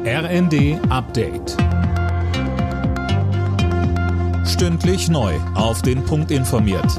RND Update. Stündlich neu auf den Punkt informiert.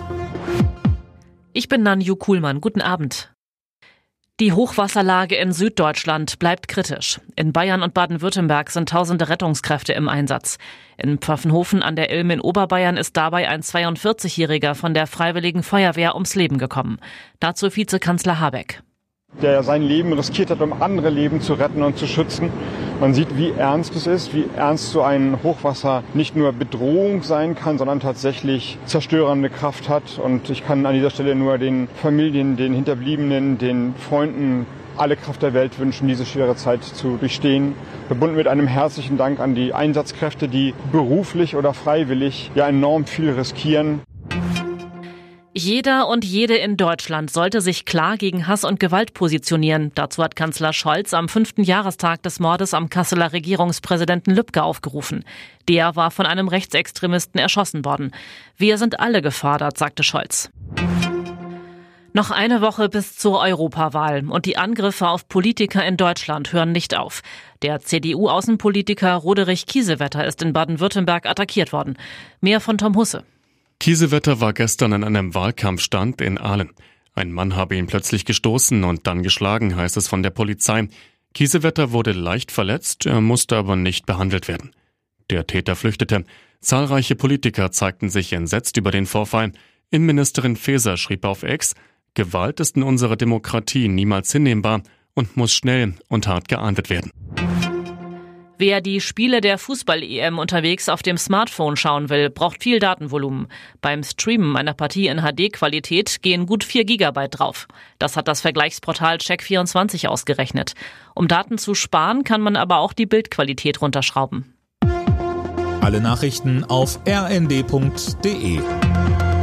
Ich bin Nanju Kuhlmann. Guten Abend. Die Hochwasserlage in Süddeutschland bleibt kritisch. In Bayern und Baden-Württemberg sind tausende Rettungskräfte im Einsatz. In Pfaffenhofen an der Ilm in Oberbayern ist dabei ein 42-Jähriger von der Freiwilligen Feuerwehr ums Leben gekommen. Dazu Vizekanzler Habeck. Der sein Leben riskiert hat, um andere Leben zu retten und zu schützen. Man sieht, wie ernst es ist, wie ernst so ein Hochwasser nicht nur Bedrohung sein kann, sondern tatsächlich zerstörende Kraft hat. Und ich kann an dieser Stelle nur den Familien, den Hinterbliebenen, den Freunden alle Kraft der Welt wünschen, diese schwere Zeit zu durchstehen. Verbunden mit einem herzlichen Dank an die Einsatzkräfte, die beruflich oder freiwillig ja enorm viel riskieren. Jeder und jede in Deutschland sollte sich klar gegen Hass und Gewalt positionieren. Dazu hat Kanzler Scholz am 5. Jahrestag des Mordes am Kasseler Regierungspräsidenten Lübcke aufgerufen. Der war von einem Rechtsextremisten erschossen worden. Wir sind alle gefordert, sagte Scholz. Noch eine Woche bis zur Europawahl und die Angriffe auf Politiker in Deutschland hören nicht auf. Der CDU-Außenpolitiker Roderich Kiesewetter ist in Baden-Württemberg attackiert worden. Mehr von Tom Husse. Kiesewetter war gestern an einem Wahlkampfstand in Aalen. Ein Mann habe ihn plötzlich gestoßen und dann geschlagen, heißt es von der Polizei. Kiesewetter wurde leicht verletzt, er musste aber nicht behandelt werden. Der Täter flüchtete. Zahlreiche Politiker zeigten sich entsetzt über den Vorfall. Innenministerin Faeser schrieb auf X: Gewalt ist in unserer Demokratie niemals hinnehmbar und muss schnell und hart geahndet werden. Wer die Spiele der Fußball-EM unterwegs auf dem Smartphone schauen will, braucht viel Datenvolumen. Beim Streamen einer Partie in HD-Qualität gehen gut 4 GB drauf. Das hat das Vergleichsportal Check24 ausgerechnet. Um Daten zu sparen, kann man aber auch die Bildqualität runterschrauben. Alle Nachrichten auf rnd.de.